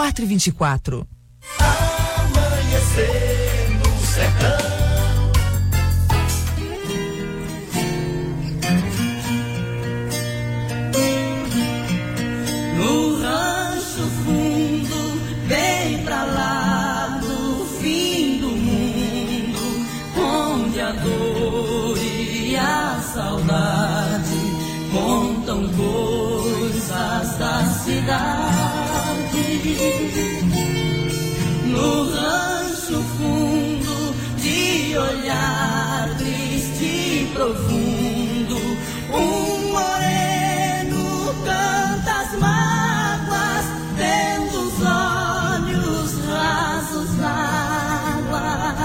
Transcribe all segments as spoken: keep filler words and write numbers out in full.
quatro e vinte e quatro. Amanhecer no sertão. No rancho fundo, bem pra lá do fim do mundo, onde a dor e a saudade contam coisas da cidade. No rancho fundo, de olhar triste e profundo, um moreno canta as mágoas, tendo os olhos rasos d'água.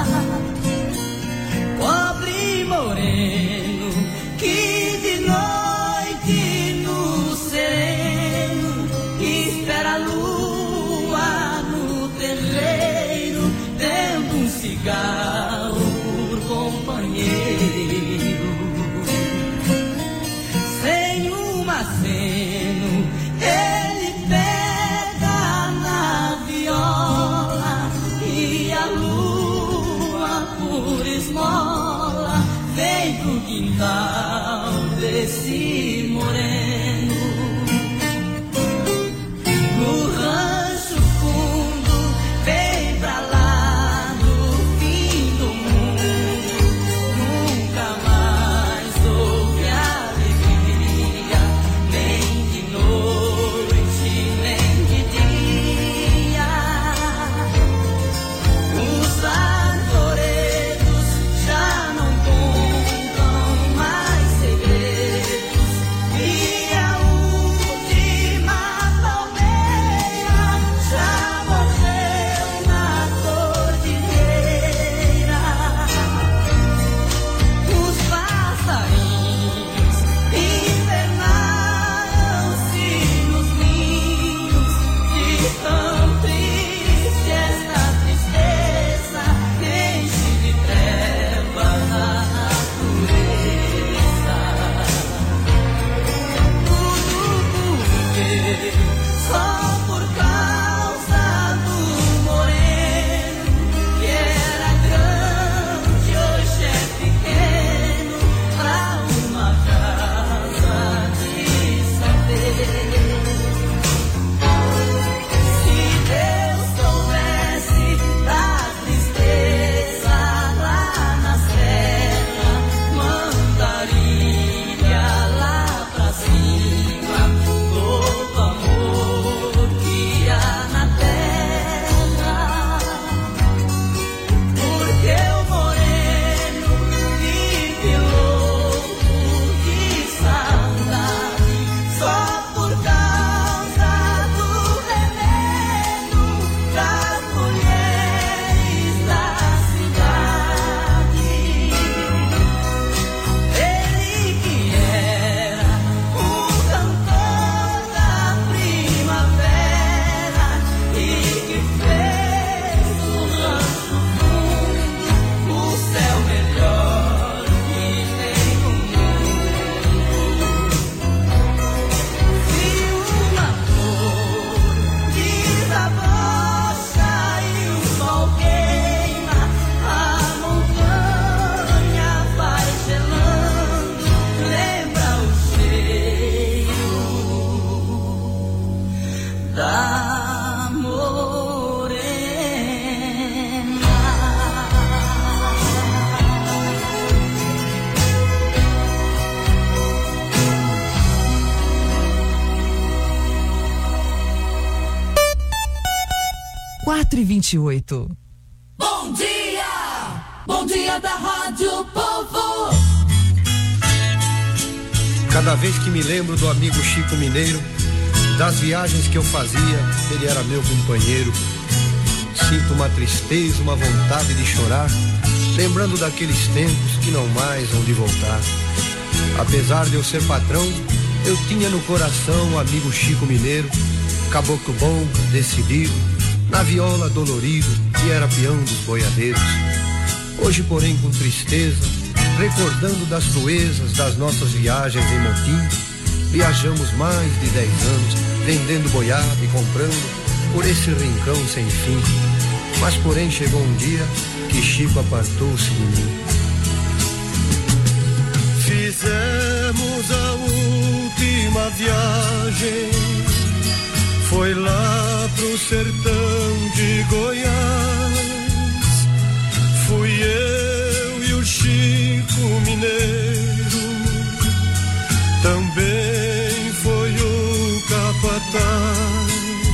Pobre moreno que de noite no sereno espera a lua no terreiro, tendo um cigarro por companheiro. Sem um aceno ele pega na viola, e a lua por esmola vem pro quintal desse moreno. No rancho fundo, bem pra lá no fim do mundo, nunca mais houve alegria, nem de noite, nem de dia. Os arvoredos já não contam mais segredos, e a última palmeira já morreu na cordilheira. Os passarinhos invernaram-se nos ninhos, de tão triste esta tristeza enche de trevas a natureza. Tudo porque só por causa do moreno, que era grande, hoje é pequeno, pra uma casa de saber. Se Deus soubesse da tristeza lá na serra, mandaria lá pra cima todo amor que há na terra. Porque o moreno vive louco de saudade, só por causa do remédio das mulheres da cidade. Ele que era um cantor da primavera e que fez do rancho fundo o céu melhor que tem no mundo. Se uma flor desabrocha e o sol queima, a montanha vai gelando, lembra o cheiro da morena. quatro e vinte e oito. Bom dia! Bom dia da Rádio Povo! Cada vez que me lembro do amigo Chico Mineiro, das viagens que eu fazia, ele era meu companheiro. Sinto uma tristeza, uma vontade de chorar, lembrando daqueles tempos que não mais hão de voltar. Apesar de eu ser patrão, eu tinha no coração o amigo Chico Mineiro, caboclo bom, decidido, na viola dolorido, que era peão dos boiadeiros. Hoje, porém, com tristeza, recordando das proezas das nossas viagens em motim, viajamos mais de dez anos, vendendo boiada e comprando por esse rincão sem fim. Mas porém chegou um dia que Chico apartou-se de mim. Fizemos a última viagem, foi lá pro sertão de Goiás. Fui eu e o Chico Mineiro, também foi o capataz.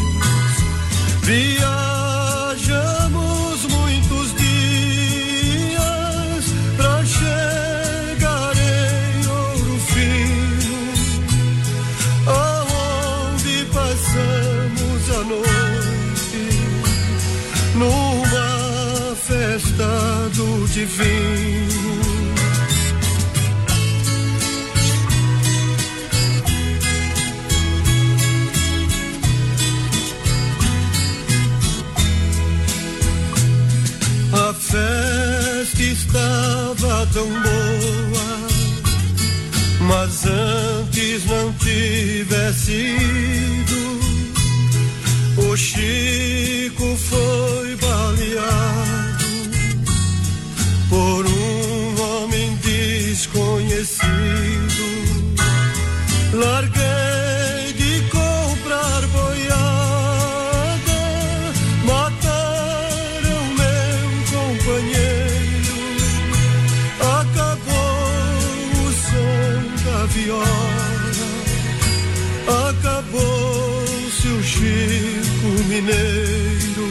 Viajamos muitos dias pra chegar em Ouro Fino, aonde passamos a noite numa festa do divino. A festa estava tão boa, mas antes não tivesse ido, o Chico foi baleado por um homem desconhecido. Larguei de comprar boiada, mataram meu companheiro, acabou o som da viola, acabou-se o Chico Mineiro.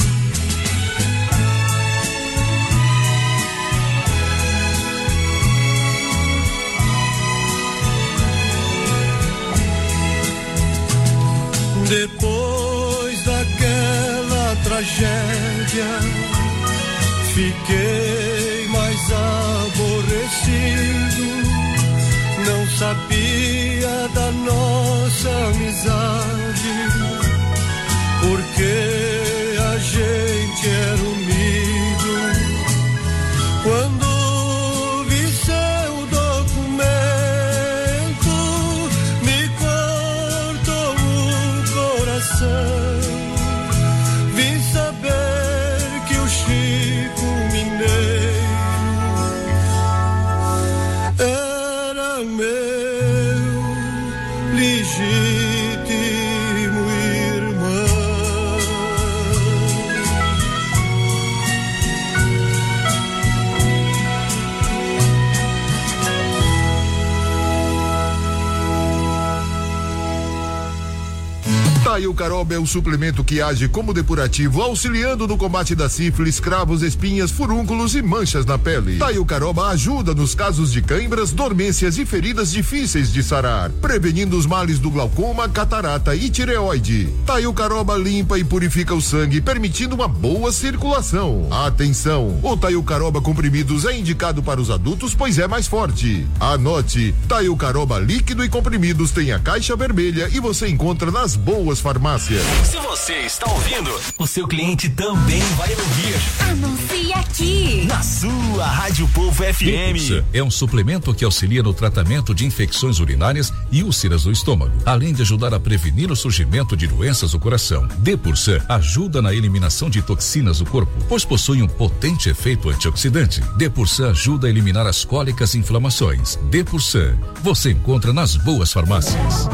Depois daquela tragédia, fiquei mais aborrecido. Não sabia da nossa amizade, porque a gente era unido. Quando vi seu documento, me cortou o coração. Vim saber que o Chico Mineiro era meu legítimo irmão. Taio Caroba é um suplemento que age como depurativo, auxiliando no combate da sífilis, cravos, espinhas, furúnculos e manchas na pele. Taio Caroba ajuda nos casos de cãibras, dormências e feridas difíceis de sarar, prevenindo os males do glaucoma, catarata e tireoide. Taio Caroba limpa e purifica o sangue, permitindo uma boa circulação. Atenção! O Taio Caroba comprimidos é indicado para os adultos, pois é mais forte. Anote: Taio Caroba líquido e comprimidos tem a caixa vermelha e você encontra nas boas farmácias. Se você está ouvindo, o seu cliente também vai ouvir. Anuncie aqui Na sua Rádio Povo F M. Depursa é um suplemento que auxilia no tratamento de infecções urinárias e úlceras do estômago, além de ajudar a prevenir o surgimento de doenças do coração. Depursa ajuda na eliminação de toxinas do corpo, pois possui um potente efeito antioxidante. Depursa ajuda a eliminar as cólicas e inflamações. Depursa, você encontra nas boas farmácias.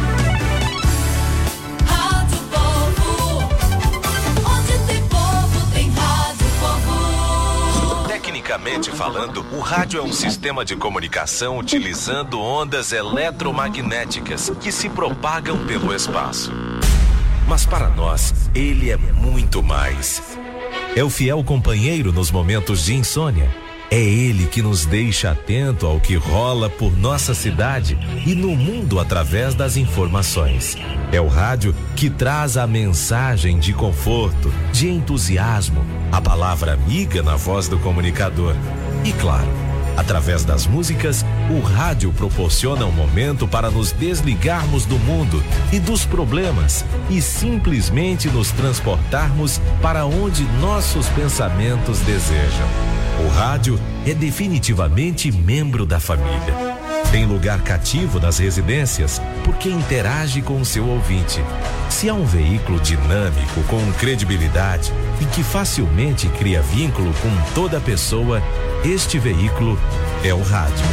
Rádio Povo, onde tem povo, tem Rádio Povo. Tecnicamente falando, o rádio é um sistema de comunicação utilizando ondas eletromagnéticas que se propagam pelo espaço. Mas para nós, ele é muito mais. É o fiel companheiro nos momentos de insônia. É ele que nos deixa atento ao que rola por nossa cidade e no mundo através das informações. É o rádio que traz a mensagem de conforto, de entusiasmo, a palavra amiga na voz do comunicador. E claro, através das músicas, o rádio proporciona um momento para nos desligarmos do mundo e dos problemas e simplesmente nos transportarmos para onde nossos pensamentos desejam. O rádio é definitivamente membro da família. Tem lugar cativo nas residências porque interage com o seu ouvinte. Se é um veículo dinâmico, com credibilidade e que facilmente cria vínculo com toda pessoa, este veículo é o rádio.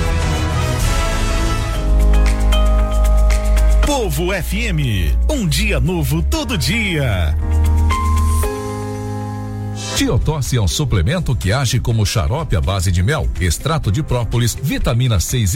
Povo F M, um dia novo todo dia. Tiotosse é um suplemento que age como xarope à base de mel, extrato de própolis, vitamina C